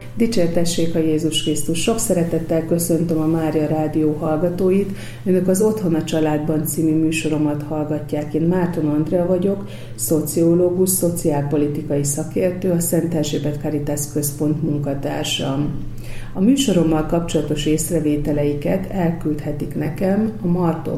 Dicsértessék a Jézus Krisztus! Sok szeretettel köszöntöm a Mária Rádió hallgatóit. Önök az Otthon a Családban című műsoromat hallgatják. Én Márton Andrea vagyok, szociológus, szociálpolitikai szakértő, a Szent Erzsébet Caritas Központ munkatársam. A műsorommal kapcsolatos észrevételeiket elküldhetik nekem a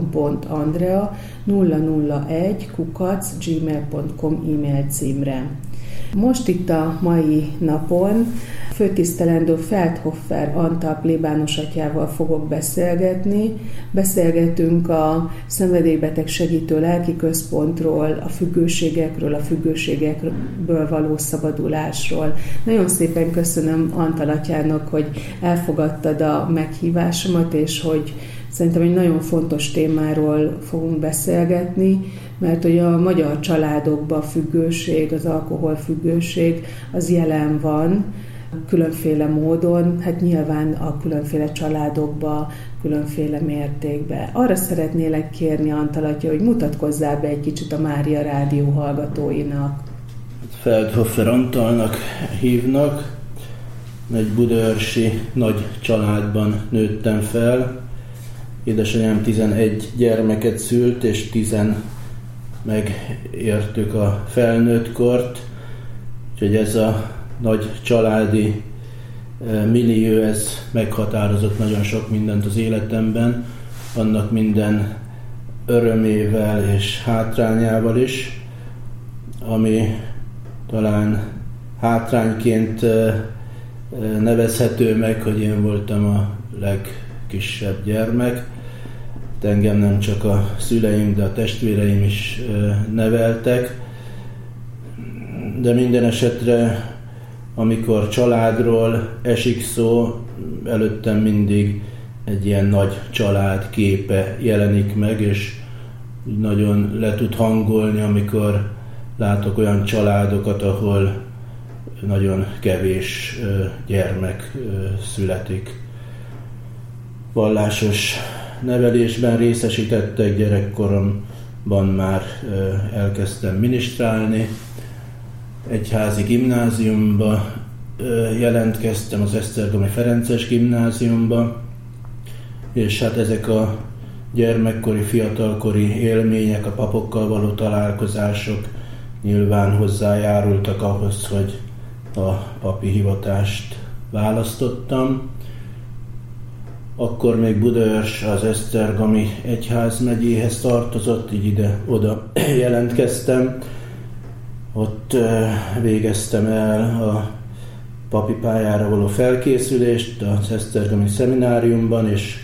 marton.andrea001@gmail.com e-mail címre. Most itt a mai napon főtisztelendő Feldhofer Antal plébános atyával fogok beszélgetni. Beszélgetünk a Szenvedélybeteg Segítő Lelki Központról, a függőségekből való szabadulásról. Nagyon szépen köszönöm Antal atyának, hogy elfogadtad a meghívásomat, és hogy szerintem egy nagyon fontos témáról fogunk beszélgetni, mert hogy a magyar családokban a függőség, az alkoholfüggőség az jelen van, különféle módon, hát nyilván a különféle családokban, különféle mértékben. Arra szeretnélek kérni, Antal atya, hogy mutatkozzál be egy kicsit a Mária Rádió hallgatóinak. Feldhofer Antalnak hívnak, egy budaörsi nagy családban nőttem fel. Édesanyám 11 gyermeket szült, és 10 megértük a felnőttkort, úgyhogy ez a nagy családi millió, ez meghatározott nagyon sok mindent az életemben, annak minden örömével és hátrányával is, ami talán hátrányként nevezhető meg, hogy én voltam a legkisebb gyermek. Engem nem csak a szüleim, de a testvéreim is neveltek. De minden esetre, amikor családról esik szó, előttem mindig egy ilyen nagy család képe jelenik meg, és nagyon le tud hangolni, amikor látok olyan családokat, ahol nagyon kevés gyermek születik. Vallásos nevelésben részesítettek, gyerekkoromban már elkezdtem minisztrálni, egyházi gimnáziumba jelentkeztem, az Esztergomi Ferences gimnáziumba, és hát ezek a gyermekkori, fiatalkori élmények, a papokkal való találkozások nyilván hozzájárultak ahhoz, hogy a papi hivatást választottam. Akkor még Budaörs az Esztergomi egyházmegyéhez tartozott, így ide-oda jelentkeztem. Ott végeztem el a papi pályára való felkészülést az Esztergomi szemináriumban, és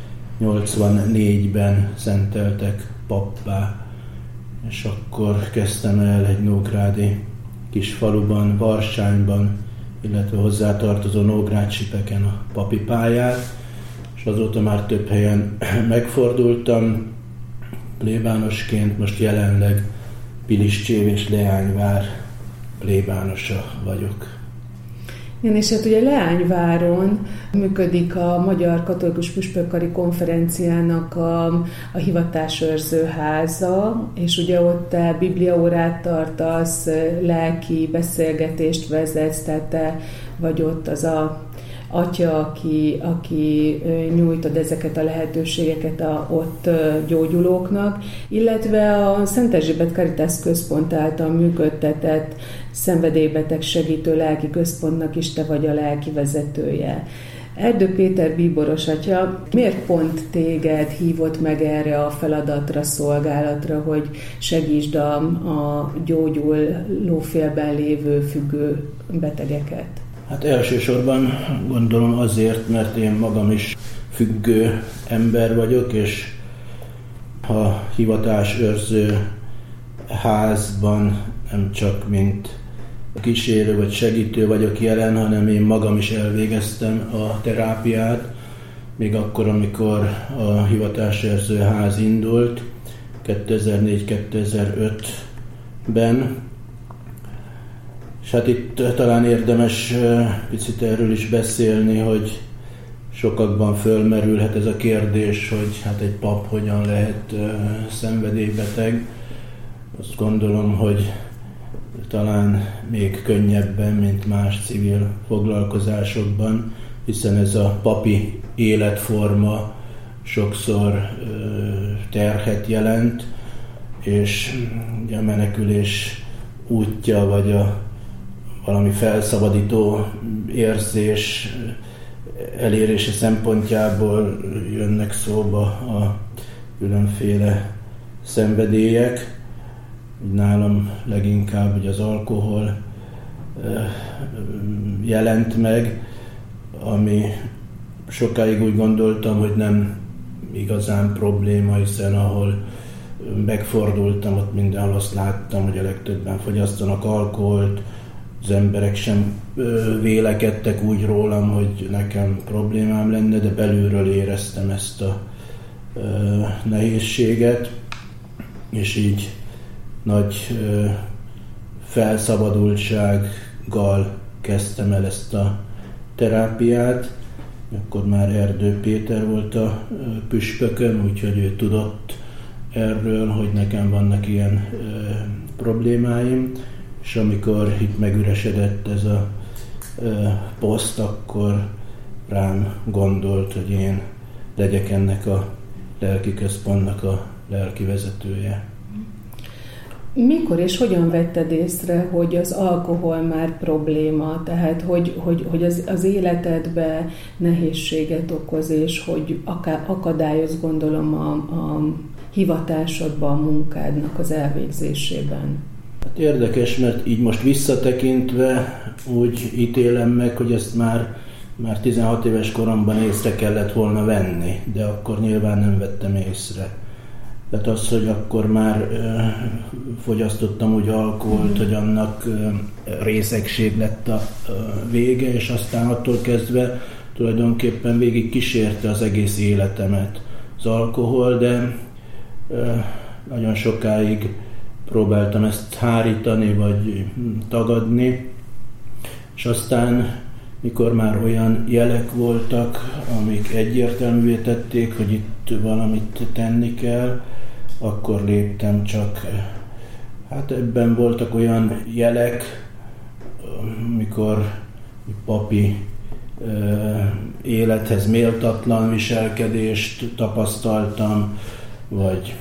84-ben szenteltek pappá. És akkor kezdtem el egy nógrádi kis faluban, Varsányban, illetve hozzátartozó Nógrád-Sipeken a papi pályát, és azóta már több helyen megfordultam plébánosként, most jelenleg Piliscsév és Leányvár plébánosa vagyok. Igen, és hát ugye Leányváron működik a Magyar Katolikus Püspökkari Konferenciának a hivatásőrző háza, és ugye ott te bibliaórát tartasz, lelki beszélgetést vezetsz, tehát te vagy ott az a atya, aki nyújtod ezeket a lehetőségeket ott gyógyulóknak, illetve a Szent Erzsébet Caritas Központ által működtetett Szenvedélybeteg Segítő Lelki Központnak is te vagy a lelki vezetője. Erdő Péter bíboros atya, miért pont téged hívott meg erre a feladatra, szolgálatra, hogy segítsd a gyógyulófélben lévő függő betegeket? Hát elsősorban gondolom azért, mert én magam is függő ember vagyok, és a hivatásőrző házban nem csak mint kísérő vagy segítő vagyok jelen, hanem én magam is elvégeztem a terápiát, még akkor, amikor a hivatásőrző ház indult 2004-2005-ben. És hát itt talán érdemes picit erről is beszélni, hogy sokakban fölmerülhet ez a kérdés, hogy hát egy pap hogyan lehet szenvedélybeteg. Azt gondolom, hogy talán még könnyebben, mint más civil foglalkozásokban, hiszen ez a papi életforma sokszor terhet jelent, és a menekülés útja, vagy valami felszabadító érzés elérése szempontjából jönnek szóba a különféle szenvedélyek. Nálam leginkább ugye az alkohol jelent meg, ami sokáig úgy gondoltam, hogy nem igazán probléma, hiszen ahol megfordultam, ott mindenhol azt láttam, hogy a legtöbben fogyasztanak alkoholt, az emberek sem vélekedtek úgy rólam, hogy nekem problémám lenne, de belülről éreztem ezt a nehézséget, és így nagy felszabadultsággal kezdtem el ezt a terápiát. Akkor már Erdő Péter volt a püspököm, úgyhogy ő tudott erről, hogy nekem vannak ilyen problémáim, és amikor itt megüresedett ez a poszt, akkor rám gondolt, hogy én legyek ennek a lelki központnak a lelki vezetője. Mikor és hogyan vetted észre, hogy az alkohol már probléma, tehát hogy az életedbe nehézséget okoz, és hogy akadályoz, gondolom, a hivatásodban, a munkádnak az elvégzésében? Hát érdekes, mert így most visszatekintve úgy ítélem meg, hogy ezt már 16 éves koromban észre kellett volna venni, de akkor nyilván nem vettem észre. Tehát az, hogy akkor már fogyasztottam úgy alkoholt, hogy annak részegség lett a vége, és aztán attól kezdve tulajdonképpen végig kísérte az egész életemet az alkohol, de nagyon sokáig próbáltam ezt hárítani, vagy tagadni, és aztán, mikor már olyan jelek voltak, amik egyértelművé tették, hogy itt valamit tenni kell, akkor léptem csak. Hát ebben voltak olyan jelek, mikor papi élethez méltatlan viselkedést tapasztaltam, vagy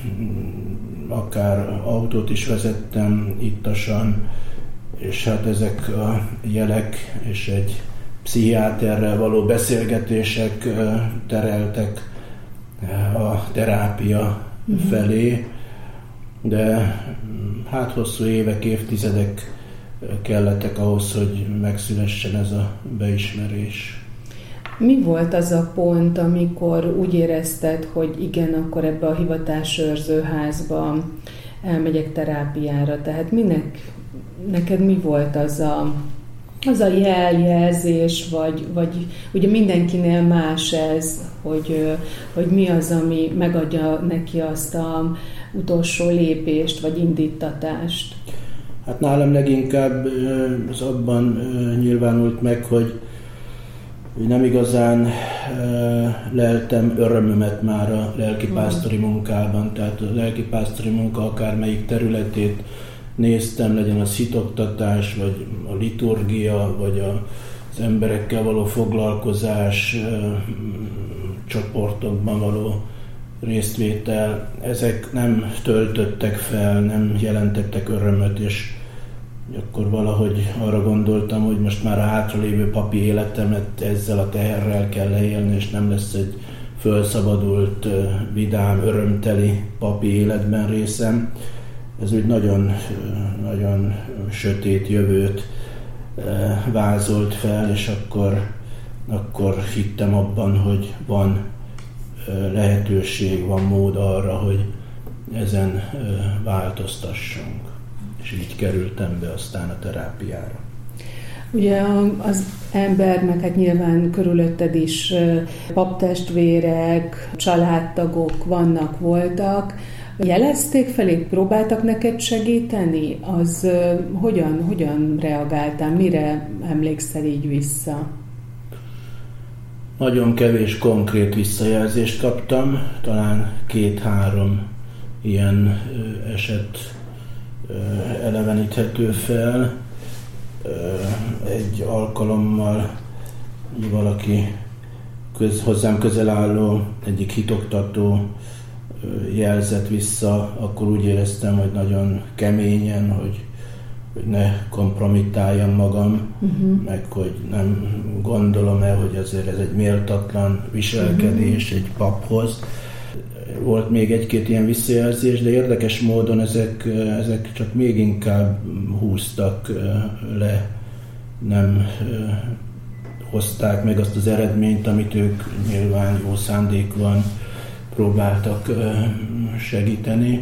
akár autót is vezettem ittasan, és hát ezek a jelek és egy pszichiáterrel való beszélgetések tereltek a terápia felé, de hát hosszú évek, évtizedek kellettek ahhoz, hogy megszülessen ez a beismerés. Mi volt az a pont, amikor úgy érezted, hogy igen, akkor ebbe a hivatásőrző házba elmegyek terápiára? Tehát neked mi volt az a jelzés, vagy ugye mindenkinél más ez, hogy mi az, ami megadja neki azt az utolsó lépést, vagy indítatást? Hát nálam leginkább az abban nyilvánult meg, hogy nem igazán leltem örömömet már a lelkipásztori munkában, tehát a lelkipásztori munka akármelyik területét néztem, legyen az hitoktatás, vagy a liturgia, vagy az emberekkel való foglalkozás, csoportokban való résztvétel, ezek nem töltöttek fel, nem jelentettek örömöt, és akkor valahogy arra gondoltam, hogy most már a hátralévő papi életemet ezzel a teherrel kell leélni, és nem lesz egy fölszabadult, vidám, örömteli papi életben részem. Ez úgy nagyon, nagyon sötét jövőt vázolt fel, és akkor hittem abban, hogy van lehetőség, van mód arra, hogy ezen változtassunk. És így kerültem be aztán a terápiára. Ugye az ember, meg hát nyilván körülötted is paptestvérek, családtagok voltak. Jelezték felé, próbáltak neked segíteni? Az hogyan reagáltál? Mire emlékszel így vissza? Nagyon kevés konkrét visszajelzést kaptam, talán 2-3 ilyen eset eleveníthető fel. Egy alkalommal valaki hozzám közel álló egyik hitoktató jelzett vissza, akkor úgy éreztem, hogy nagyon keményen, hogy ne kompromittáljam magam, meg hogy nem gondolom el, hogy azért ez egy méltatlan viselkedés egy paphoz. Volt még egy-két ilyen visszajelzés, de érdekes módon ezek csak még inkább húztak le, nem hozták meg azt az eredményt, amit ők nyilván jó szándékban próbáltak segíteni.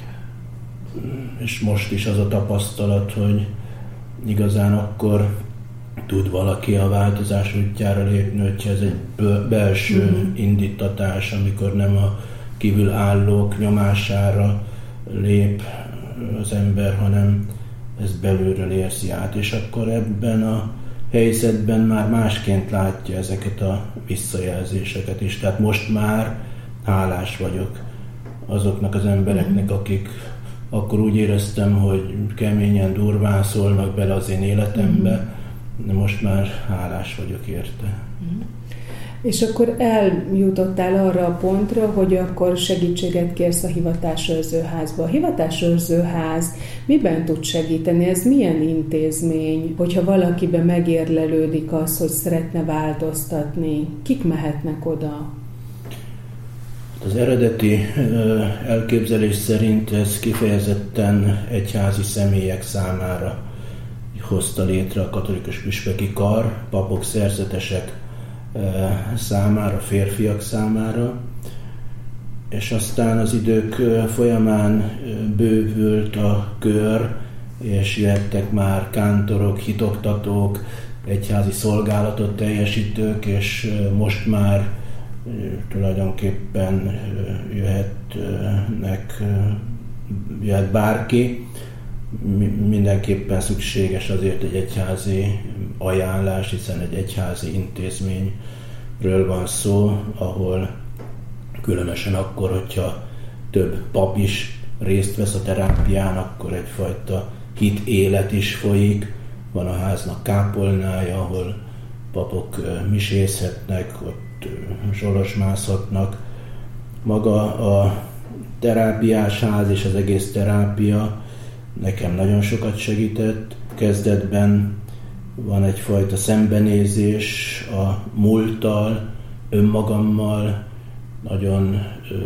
És most is az a tapasztalat, hogy igazán akkor tud valaki a változás útjára lépni, hogyha ez egy belső indítatás, amikor nem a kívülállók nyomására lép az ember, hanem ezt belülről érzi át. És akkor ebben a helyzetben már másként látja ezeket a visszajelzéseket is. Tehát most már hálás vagyok azoknak az embereknek, akik akkor úgy éreztem, hogy keményen, durván szólnak bele az én életembe, de most már hálás vagyok érte. És akkor eljutottál arra a pontra, hogy akkor segítséget kérsz a hivatásőrzőházba. A hivatásőrzőház miben tud segíteni? Ez milyen intézmény? Hogyha valakiben megérlelődik az, hogy szeretne változtatni, kik mehetnek oda? Az eredeti elképzelés szerint ez kifejezetten egyházi személyek számára hozta létre a katolikus püspöki kar, papok, szerzetesek számára, férfiak számára, és aztán az idők folyamán bővült a kör, és jöttek már kántorok, hitoktatók, egyházi szolgálatot teljesítők, és most már tulajdonképpen jöhet bárki. Mindenképpen szükséges azért egy egyházi ajánlás, hiszen egy egyházi intézményről van szó, ahol különösen akkor, hogyha több pap is részt vesz a terápián, akkor egyfajta hit élet is folyik. Van a háznak kápolnája, ahol papok misézhetnek, ott zsolosmászhatnak. Maga a terápiás ház és az egész terápia nekem nagyon sokat segített. Kezdetben van egyfajta szembenézés a múlttal, önmagammal, nagyon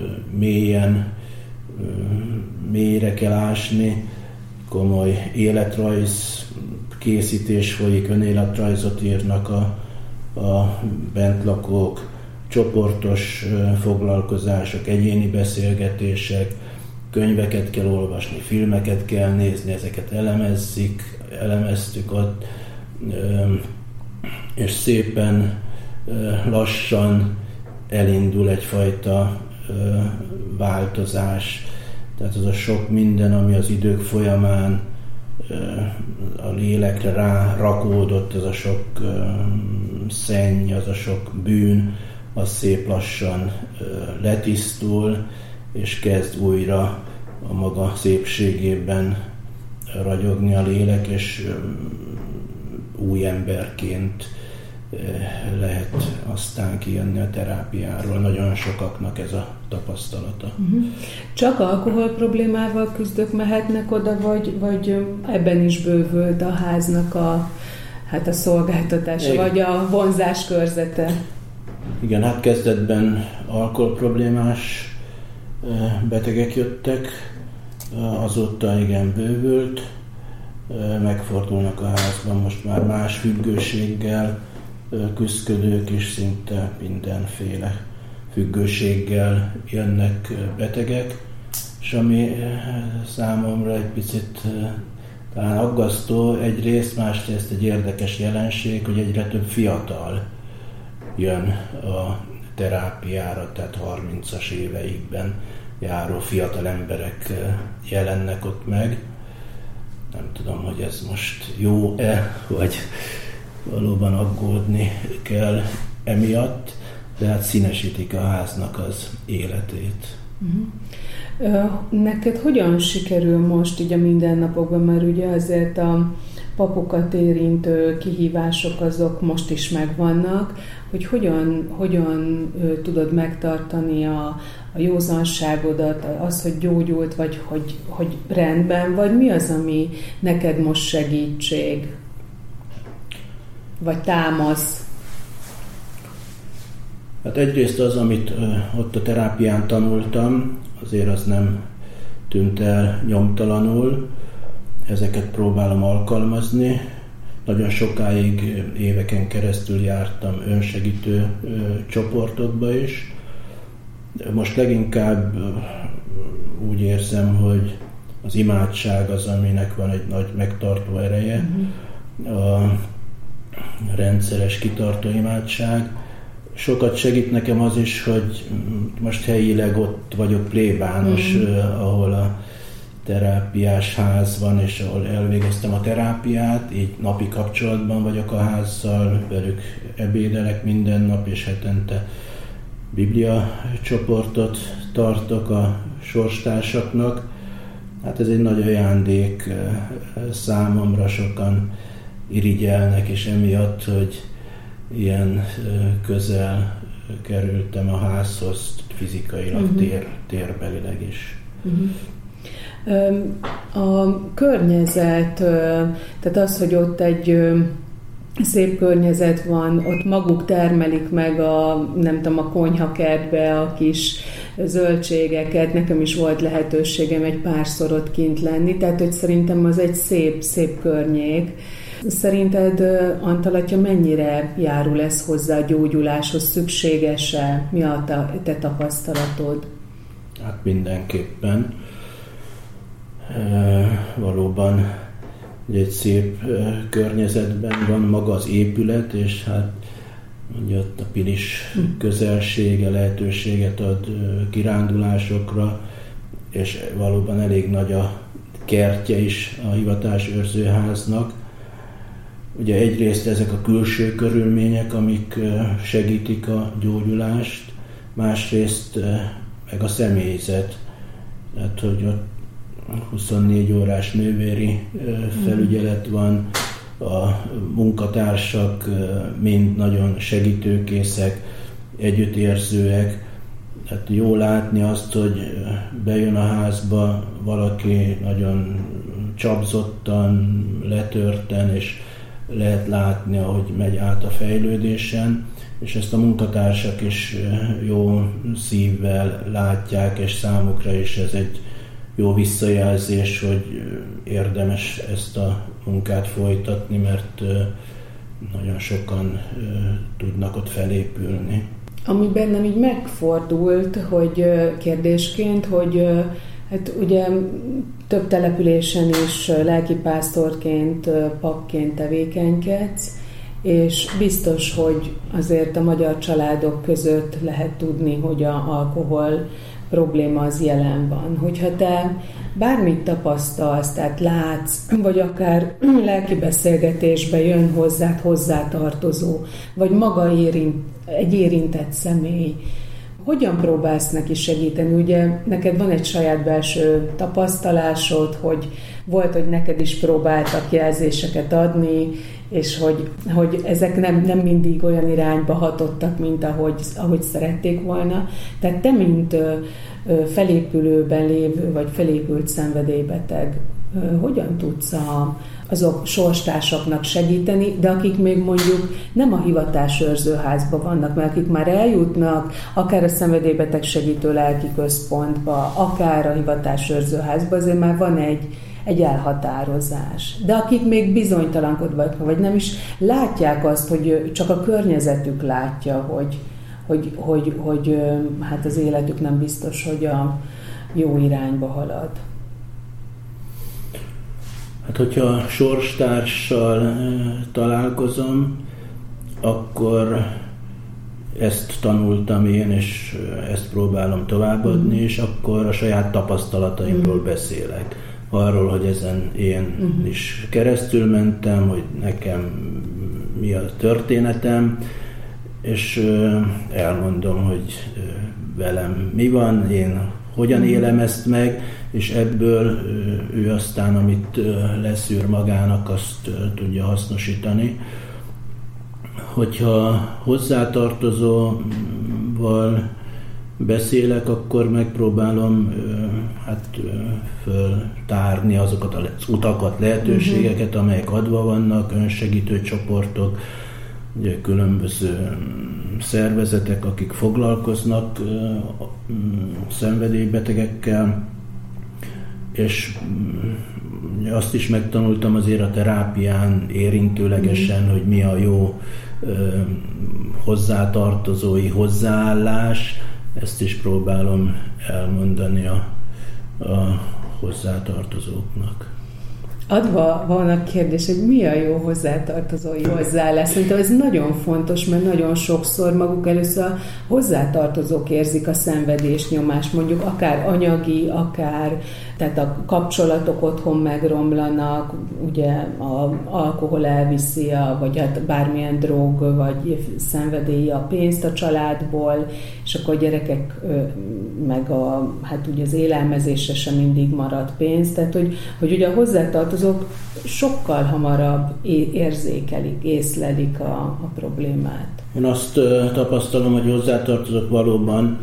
mélyre kell ásni, komoly életrajz készítés folyik, önéletrajzot írnak a bentlakók, csoportos foglalkozások, egyéni beszélgetések, könyveket kell olvasni, filmeket kell nézni, ezeket elemeztük ott, és szépen lassan elindul egyfajta változás. Tehát az a sok minden, ami az idők folyamán a lélekre rárakódott, az a sok szenny, az a sok bűn, az szép lassan letisztul, és kezd újra a maga szépségében ragyogni a lélek, és új emberként lehet aztán kijönni a terápiáról. Nagyon sokaknak ez a tapasztalata. Csak alkohol problémával küzdők mehetnek oda, vagy ebben is bővült a háznak a szolgáltatása, vagy a vonzás körzete? Igen, hát kezdetben alkohol problémás betegek jöttek, azóta igen bővült, megfordulnak a házban most már más függőséggel küzdködők is, szinte mindenféle függőséggel jönnek betegek, és ami számomra egy picit talán aggasztó egyrészt, másrészt egy érdekes jelenség, hogy egyre több fiatal jön a terápiára, tehát 30-as éveikben járó fiatal emberek jelennek ott meg. Nem tudom, hogy ez most jó-e, vagy valóban aggódni kell emiatt, de hát színesítik a háznak az életét. Neked hogyan sikerül most így a mindennapokban, mert ugye azért a papokat érintő kihívások azok most is megvannak, hogy hogyan tudod megtartani a józanságodat, az, hogy gyógyult, vagy hogy rendben vagy, mi az, ami neked most segítség? Vagy támasz? Hát egyrészt az, amit ott a terápián tanultam, azért az nem tűnt el nyomtalanul. Ezeket próbálom alkalmazni. Nagyon sokáig, éveken keresztül jártam önsegítő csoportokba is. Most leginkább úgy érzem, hogy az imádság az, aminek van egy nagy megtartó ereje. A rendszeres kitartó imádság. Sokat segít nekem az is, hogy most helyileg ott vagyok plébános, ahol a terápiás ház van, és ahol elvégeztem a terápiát, így napi kapcsolatban vagyok a házzal, velük ebédelek minden nap, és hetente biblia csoportot tartok a sorstársaknak. Hát ez egy nagy ajándék számomra, sokan irigyelnek, és emiatt, hogy ilyen közel kerültem a házhoz, fizikailag, térbelileg is. A környezet, tehát az, hogy ott egy szép környezet van, ott maguk termelik meg a konyhakertbe a kis zöldségeket, nekem is volt lehetőségem egy párszor ott kint lenni, tehát hogy szerintem az egy szép környék. Szerinted, Antal atya, mennyire járul ez hozzá a gyógyuláshoz? Szükséges-e? Mi a te tapasztalatod? Hát mindenképpen. Valóban egy szép környezetben van maga az épület, és hát ugye ott a Pilis közelsége lehetőséget ad kirándulásokra, és valóban elég nagy a kertje is a hivatásőrzőháznak. Ugye egyrészt ezek a külső körülmények, amik segítik a gyógyulást, másrészt meg a személyzet. Tehát, hogy ott 24 órás nővéri felügyelet van, a munkatársak mind nagyon segítőkészek, együttérzőek. Tehát jó látni azt, hogy bejön a házba valaki nagyon csapzottan, letörten, és lehet látni, ahogy megy át a fejlődésen, és ezt a munkatársak is jó szívvel látják, és számukra is ez egy jó visszajelzés, hogy érdemes ezt a munkát folytatni, mert nagyon sokan tudnak ott felépülni. Ami bennem így megfordult, hogy kérdésként, hogy hát ugye több településen is lelkipásztorként, papként tevékenykedsz, és biztos, hogy azért a magyar családok között lehet tudni, hogy az alkohol probléma az jelen van. Hogyha te bármit tapasztalsz, tehát látsz, vagy akár lelki beszélgetésbe jön hozzád hozzátartozó, vagy maga egy érintett személy, hogyan próbálsz neki segíteni? Ugye neked van egy saját belső tapasztalásod, hogy volt, hogy neked is próbáltak jelzéseket adni, és hogy ezek nem mindig olyan irányba hatottak, mint ahogy szerették volna. Tehát te, mint felépülőben lévő, vagy felépült szenvedélybeteg, hogyan tudsz azok sorstársaknak segíteni, de akik még mondjuk nem a hivatásőrzőházban vannak, mert akik már eljutnak akár a szenvedélybeteg segítő lelki központba, akár a hivatásőrzőházba, azért már van egy elhatározás. De akik még bizonytalankodnak, vagy nem is látják azt, hogy csak a környezetük látja, hogy hát az életük nem biztos, hogy a jó irányba halad. Hát, hogyha sorstársal találkozom, akkor ezt tanultam én, és ezt próbálom továbbadni, és akkor a saját tapasztalataimról beszélek. Arról, hogy ezen én is keresztül mentem, hogy nekem mi a történetem, és elmondom, hogy velem mi van, én hogyan élem ezt meg, és ebből ő aztán, amit leszűr magának, azt tudja hasznosítani. Hogyha hozzátartozóval beszélek, akkor megpróbálom föltárni azokat az utakat, lehetőségeket, amelyek adva vannak, önsegítő csoportok, ugye különböző szervezetek, akik foglalkoznak szenvedélybetegekkel, és azt is megtanultam azért a terápián érintőlegesen, hogy mi a jó hozzátartozói hozzáállás, ezt is próbálom elmondani a hozzátartozóknak. Adva van a kérdés, hogy mi a jó hozzátartozói hozzáállás. Szerintem ez nagyon fontos, mert nagyon sokszor maguk először a hozzátartozók érzik a szenvedésnyomást, mondjuk akár anyagi, akár, tehát a kapcsolatok otthon megromlanak, ugye az alkohol elviszi, vagy hát bármilyen drog, vagy szenvedély a pénzt a családból, és akkor a gyerekek meg hát ugye az élelmezésre sem mindig marad pénz, tehát hogy ugye a hozzátartozók sokkal hamarabb érzékelik, észlelik a problémát. Én azt tapasztalom, hogy hozzátartozók valóban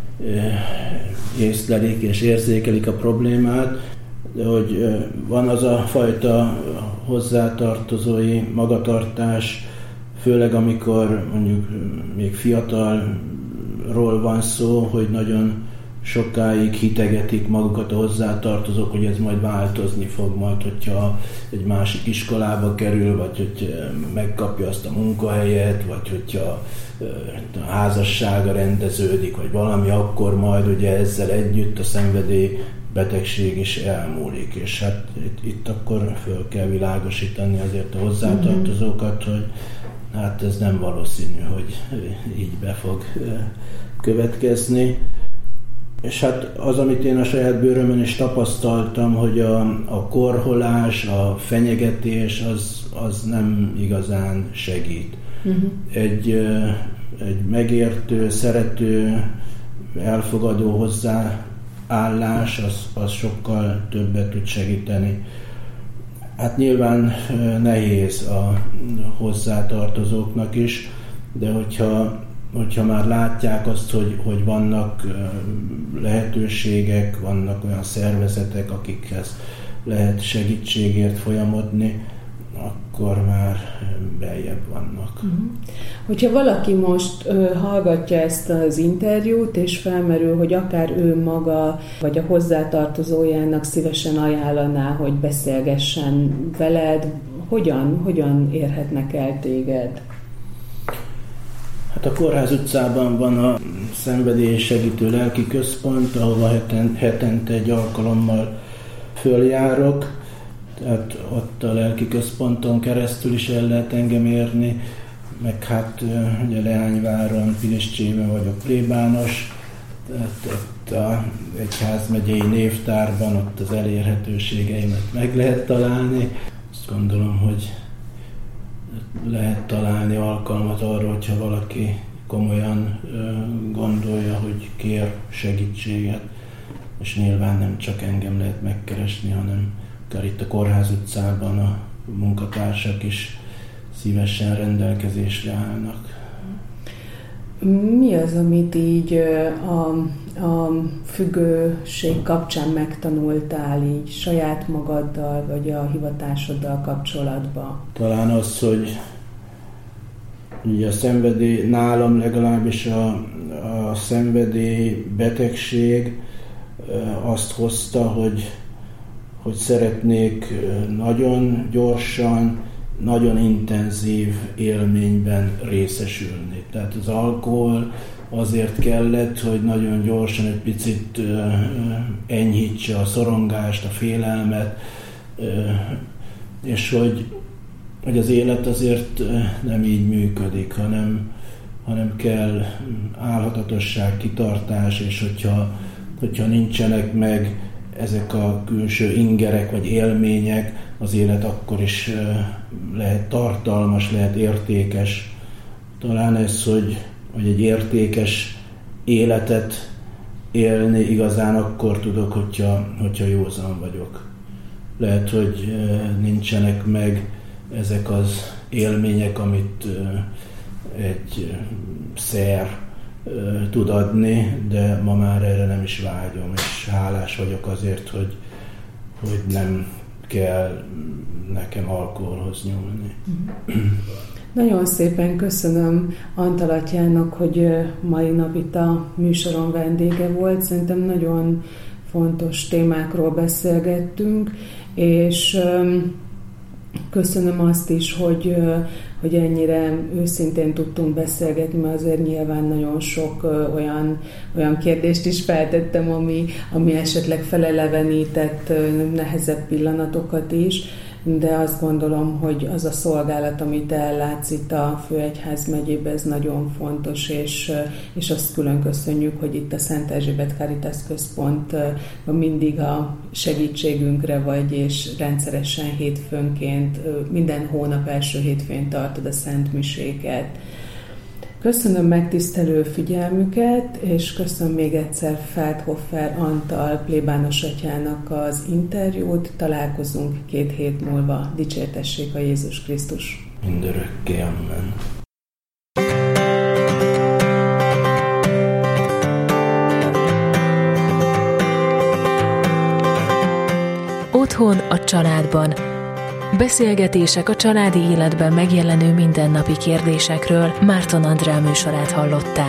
észlelik és érzékelik a problémát, de hogy van az a fajta hozzátartozói magatartás, főleg amikor mondjuk még fiatalról van szó, hogy nagyon sokáig hitegetik magukat a hozzátartozók, hogy ez majd változni fog majd, hogyha egy másik iskolába kerül, vagy hogy megkapja azt a munkahelyet, vagy hogyha a házassága rendeződik, vagy valami, akkor majd ugye ezzel együtt a szenvedélybetegség is elmúlik. És hát itt akkor föl kell világosítani azért a hozzátartozókat, hogy hát ez nem valószínű, hogy így be fog következni. És hát az, amit én a saját bőrömön is tapasztaltam, hogy a korholás, a fenyegetés, az nem igazán segít. Egy megértő, szerető, elfogadó hozzáállás, az sokkal többet tud segíteni. Hát nyilván nehéz a hozzátartozóknak is, de hogyha már látják azt, hogy vannak lehetőségek, vannak olyan szervezetek, akikhez lehet segítségért folyamodni, akkor már beljebb vannak. Hogyha valaki most hallgatja ezt az interjút, és felmerül, hogy akár ő maga, vagy a hozzátartozójának szívesen ajánlaná, hogy beszélgessen veled, hogyan érhetnek el téged? Hát a Kórház utcában van a szenvedélysegítő lelki központ, ahova hetente egy alkalommal följárok, tehát ott a lelki központon keresztül is el lehet engem érni, meg hát ugye Leányváron, Piliscsében vagyok plébános, tehát ott a egyházmegyei névtárban ott az elérhetőségeimet meg lehet találni. Azt gondolom, hogy lehet találni alkalmat arra, hogyha valaki komolyan gondolja, hogy kér segítséget, és nyilván nem csak engem lehet megkeresni, hanem akár itt a Kórház utcában a munkatársak is szívesen rendelkezésre állnak. Mi az, amit így a függőség kapcsán megtanultál így saját magaddal, vagy a hivatásoddal kapcsolatban? Talán az, hogy ugye a szenvedély, nálam legalábbis a szenvedély betegség azt hozta, hogy szeretnék nagyon gyorsan, nagyon intenzív élményben részesülni. Tehát az alkohol azért kellett, hogy nagyon gyorsan egy picit enyhítse a szorongást, a félelmet, és hogy az élet azért nem így működik, hanem kell álhatatosság, kitartás, és hogyha nincsenek meg ezek a külső ingerek vagy élmények, az élet akkor is lehet tartalmas, lehet értékes. Talán ez, hogy egy értékes életet élni igazán akkor tudok, hogyha józan vagyok. Lehet, hogy nincsenek meg ezek az élmények, amit egy szer tud adni, de ma már erre nem is vágyom, és hálás vagyok azért, hogy nem kell nekem alkoholhoz nyúlni. Nagyon szépen köszönöm Antal atyának, hogy mai nap itt a műsoron vendége volt. Szerintem nagyon fontos témákról beszélgettünk, és köszönöm azt is, hogy ennyire őszintén tudtunk beszélgetni, mert azért nyilván nagyon sok olyan kérdést is feltettem, ami esetleg felelevenített nehezebb pillanatokat is, de azt gondolom, hogy az a szolgálat, amit ellátsz itt a Főegyházmegyében, ez nagyon fontos, és azt külön köszönjük, hogy itt a Szent Erzsébet Caritas Központ mindig a segítségünkre vagy, és rendszeresen hétfőnként, minden hónap első hétfőn tartod a Szent Miséket. Köszönöm megtisztelő figyelmüket, és köszönöm még egyszer Feldhofer Antal plébános atyának az interjút. Találkozunk 2 hét múlva. Dicsértessék a Jézus Krisztus! Mindörökké, amen. Otthon a családban. Beszélgetések a családi életben megjelenő mindennapi kérdésekről. Márton Andrá műsorát hallották.